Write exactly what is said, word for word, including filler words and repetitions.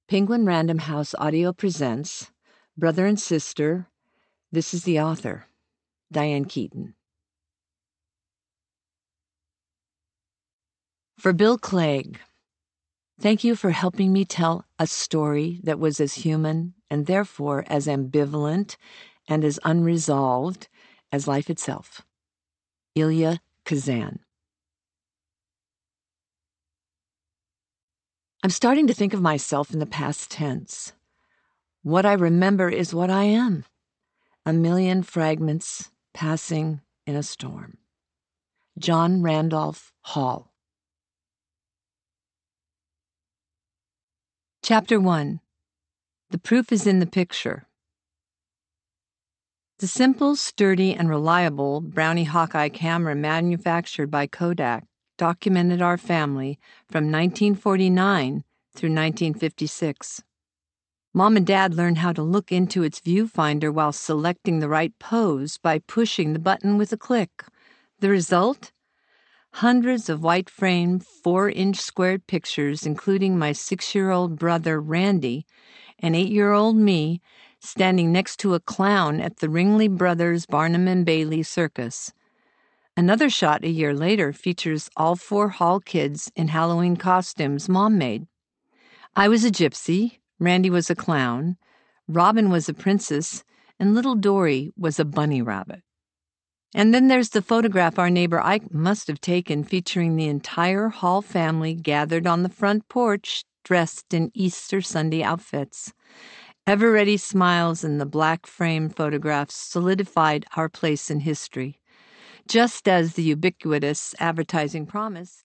Penguin Random House Audio presents Brother and Sister. This is the author, Diane Keaton. For Bill Clegg, thank you for helping me tell a story that was as human and therefore as ambivalent and as unresolved as life itself. Elia Kazan. I'm starting to think of myself in the past tense. What I remember is what I am, a million fragments passing in a storm. John Randolph Hall. Chapter one. The proof is in the picture. The simple, sturdy, and reliable Brownie Hawkeye camera manufactured by Kodak documented our family from nineteen forty-nine through nineteen fifty-six. Mom and Dad learned how to look into its viewfinder while selecting the right pose by pushing the button with a click. The result? Hundreds of white-frame, four-inch squared pictures, including my six-year-old brother Randy and eight-year-old me standing next to a clown at the Ringley Brothers Barnum and Bailey Circus. Another shot a year later features all four Hall kids in Halloween costumes Mom made. I was a gypsy, Randy was a clown, Robin was a princess, and little Dory was a bunny rabbit. And then there's the photograph our neighbor Ike must have taken featuring the entire Hall family gathered on the front porch dressed in Easter Sunday outfits. Ever-ready smiles in the black-frame photographs solidified our place in history. Just as the ubiquitous advertising promised.